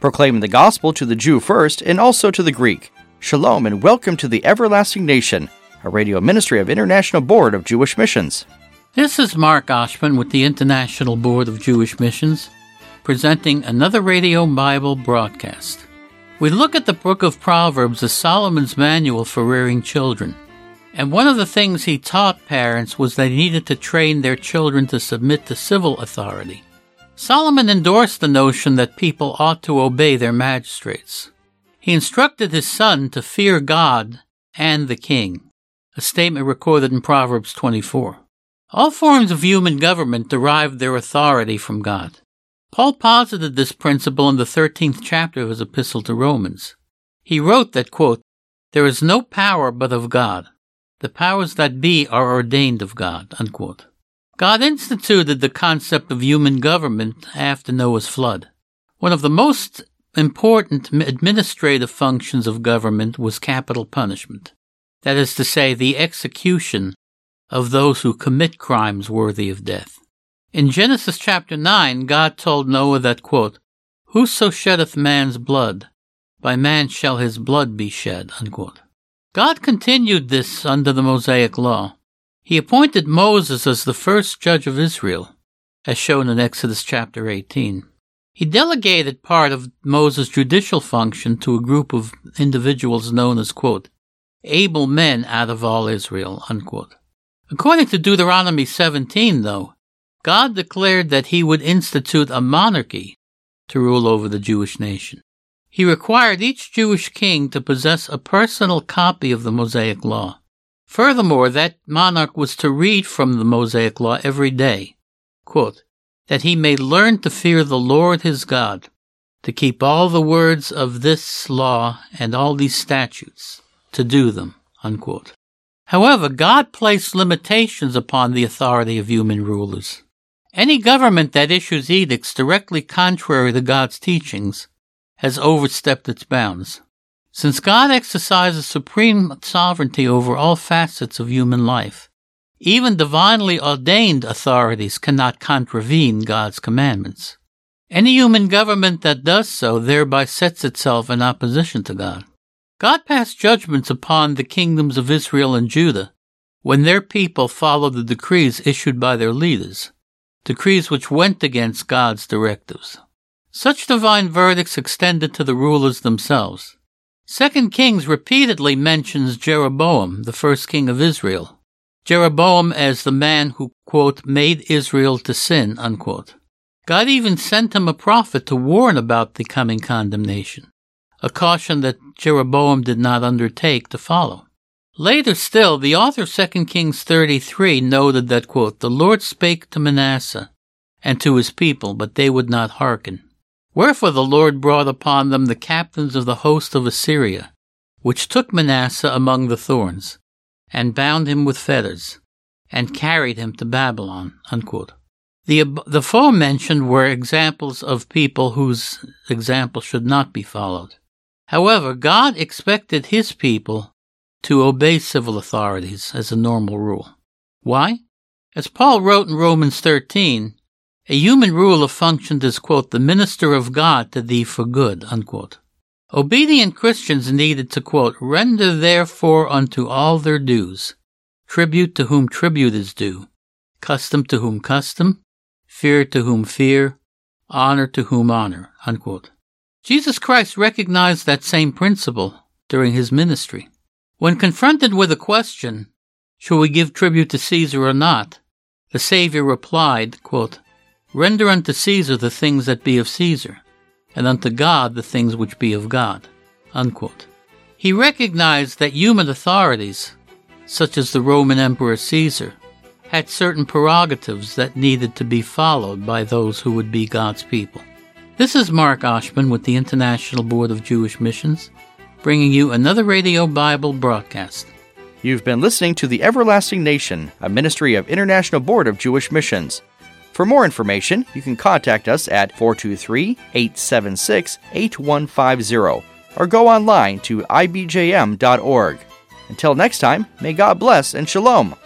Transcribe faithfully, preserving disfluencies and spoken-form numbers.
proclaiming the gospel to the Jew first and also to the Greek. Shalom and welcome to the Everlasting Nation, a radio ministry of International Board of Jewish Missions. This is Mark Oshman with the International Board of Jewish Missions, presenting another radio Bible broadcast. We look at the book of Proverbs as Solomon's manual for rearing children. And one of the things he taught parents was they needed to train their children to submit to civil authority. Solomon endorsed the notion that people ought to obey their magistrates. He instructed his son to fear God and the king, a statement recorded in Proverbs twenty-four. All forms of human government derived their authority from God. Paul posited this principle in the thirteenth chapter of his epistle to Romans. He wrote that, quote, "There is no power but of God. The powers that be are ordained of God," unquote. God instituted the concept of human government after Noah's flood. One of the most important administrative functions of government was capital punishment. That is to say, the execution of those who commit crimes worthy of death. In Genesis chapter nine, God told Noah that, quote, "Whoso sheddeth man's blood, by man shall his blood be shed," unquote. God continued this under the Mosaic Law. He appointed Moses as the first judge of Israel, as shown in Exodus chapter eighteen. He delegated part of Moses' judicial function to a group of individuals known as, quote, "able men out of all Israel," unquote. According to Deuteronomy seventeen, though, God declared that he would institute a monarchy to rule over the Jewish nation. He required each Jewish king to possess a personal copy of the Mosaic Law. Furthermore, that monarch was to read from the Mosaic Law every day, quote, "that he may learn to fear the Lord his God, to keep all the words of this law and all these statutes, to do them," unquote. However, God placed limitations upon the authority of human rulers. Any government that issues edicts directly contrary to God's teachings has overstepped its bounds. Since God exercises supreme sovereignty over all facets of human life, even divinely ordained authorities cannot contravene God's commandments. Any human government that does so thereby sets itself in opposition to God. God passed judgments upon the kingdoms of Israel and Judah when their people followed the decrees issued by their leaders, decrees which went against God's directives. Such divine verdicts extended to the rulers themselves. Second Kings repeatedly mentions Jeroboam, the first king of Israel. Jeroboam as the man who, quote, "made Israel to sin," unquote. God even sent him a prophet to warn about the coming condemnation, a caution that Jeroboam did not undertake to follow. Later still, the author of Second Kings thirty-three noted that, quote, "The Lord spake to Manasseh and to his people, but they would not hearken. Wherefore the Lord brought upon them the captains of the host of Assyria, which took Manasseh among the thorns, and bound him with fetters, and carried him to Babylon," unquote. The, the aforementioned were examples of people whose example should not be followed. However, God expected his people to obey civil authorities as a normal rule. Why? As Paul wrote in Romans thirteen, a human ruler functioned as, quote, "the minister of God to thee for good," unquote. Obedient Christians needed to, quote, "render therefore unto all their dues, tribute to whom tribute is due, custom to whom custom, fear to whom fear, honor to whom honor," unquote. Jesus Christ recognized that same principle during his ministry. When confronted with a question, "Shall we give tribute to Caesar or not?" the Savior replied, quote, "Render unto Caesar the things that be of Caesar, and unto God the things which be of God," unquote. He recognized that human authorities, such as the Roman Emperor Caesar, had certain prerogatives that needed to be followed by those who would be God's people. This is Mark Oshman with the International Board of Jewish Missions, bringing you another Radio Bible broadcast. You've been listening to The Everlasting Nation, a ministry of International Board of Jewish Missions. For more information, you can contact us at four two three, eight seven six, eight one five zero or go online to I B J M dot org. Until next time, may God bless and shalom.